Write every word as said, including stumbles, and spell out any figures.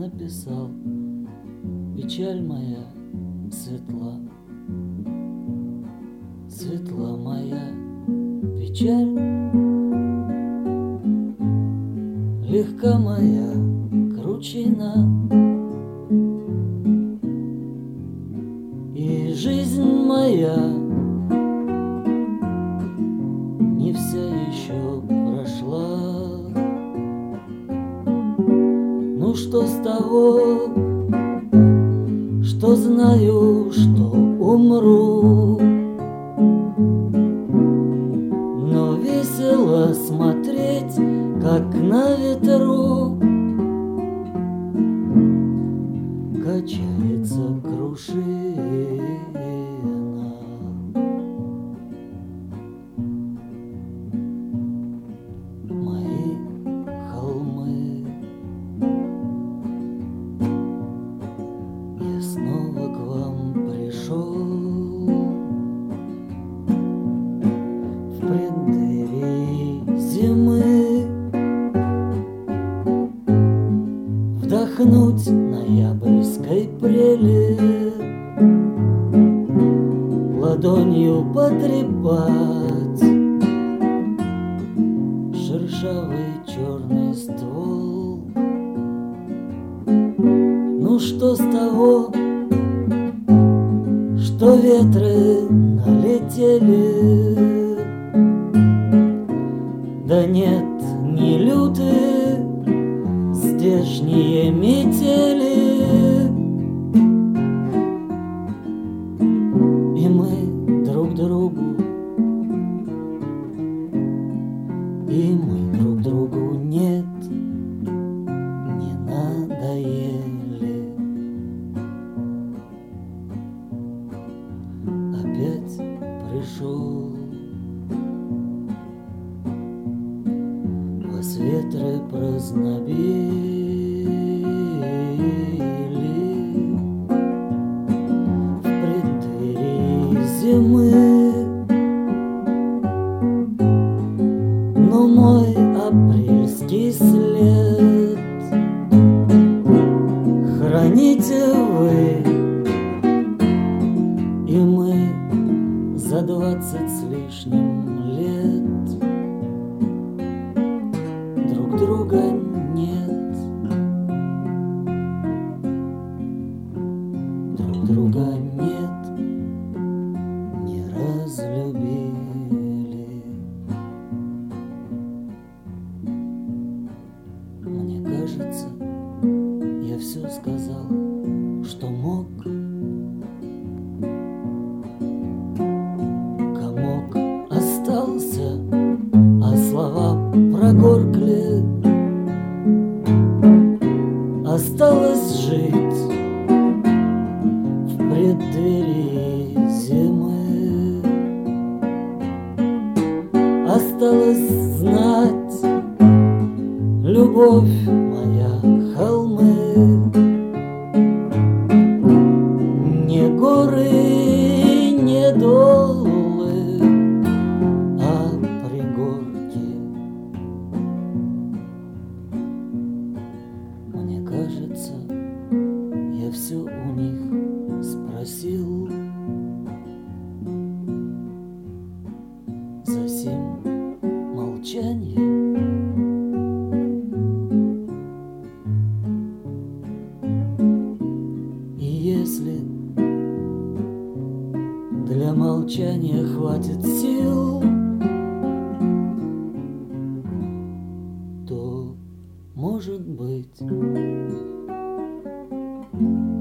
написал: печаль моя светла, светла моя печаль, легка моя кручина, и жизнь моя не вся еще прошла. Ну что с того, что знаю, что умру, но весело смотреть, как на ветру качается крушина. Мои холмы, я снова к вам пришел в преддверии зимы, вдохнуть ноябрьской прели, ладонью потрепать шершавый черный ствол. Ну что с того, что ветры налетели? Да нет, не лютые здешние метели, и мы друг другу, и мы друг другу нет, не надоели. Опять пришел, вас ветры прознобили, в преддверии зимы, но мой апрельский след храните вы, и мы за двадцать с лишним лет друг друга нет, друг друга нет, не разлюбили. Мне кажется, я все сказал, что мог. Комок остался, а слова прогоркли. Осталось жить в преддверии зимы, осталось знать, любовь моя, холмы, не горы, не долы, а пригорки. Мне кажется, я все у них спросил. Засим молчанье. И если для молчания хватит сил, то, может быть,